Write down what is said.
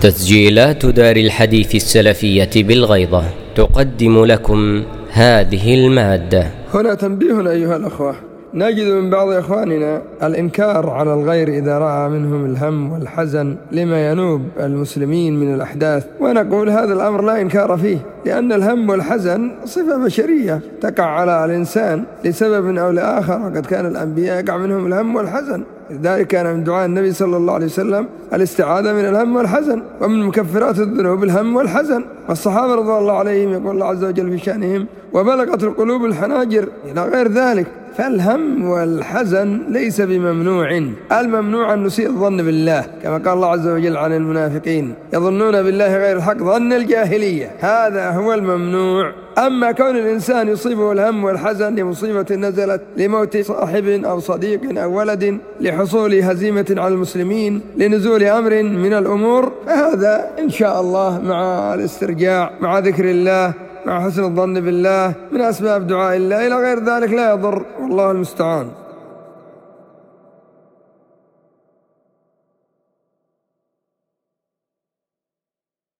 تسجيلات دار الحديث السلفية بالغيضة تقدم لكم هذه المادة. هنا تنبيه أيها الأخوة، نجد من بعض إخواننا الإنكار على الغير إذا رأى منهم الهم والحزن لما ينوب المسلمين من الأحداث، ونقول هذا الأمر لا إنكار فيه، لأن الهم والحزن صفة بشرية تقع على الإنسان لسبب أو لآخر، وقد كان الأنبياء يقع منهم الهم والحزن. لذلك كان من دعاء النبي صلى الله عليه وسلم الاستعاذة من الهم والحزن، ومن مكفرات الذنوب الهم والحزن. والصحابة رضي الله عليهم يقول الله عز وجل في شأنهم: وبلغت القلوب الحناجر، إلى غير ذلك. فالهم والحزن ليس بممنوع، الممنوع أن نسيء الظن بالله، كما قال الله عز وجل عن المنافقين: يظنون بالله غير الحق ظن الجاهلية، هذا هو الممنوع. أما كون الإنسان يصيبه الهم والحزن لمصيبة نزلت، لموت صاحب أو صديق أو ولد، لحصول هزيمة على المسلمين، لنزول أمر من الأمور، فهذا إن شاء الله مع الاسترجاع، مع ذكر الله، مع حسن الظن بالله، من أسباب دعاء الله، إلى غير ذلك لا يضر، والله المستعان.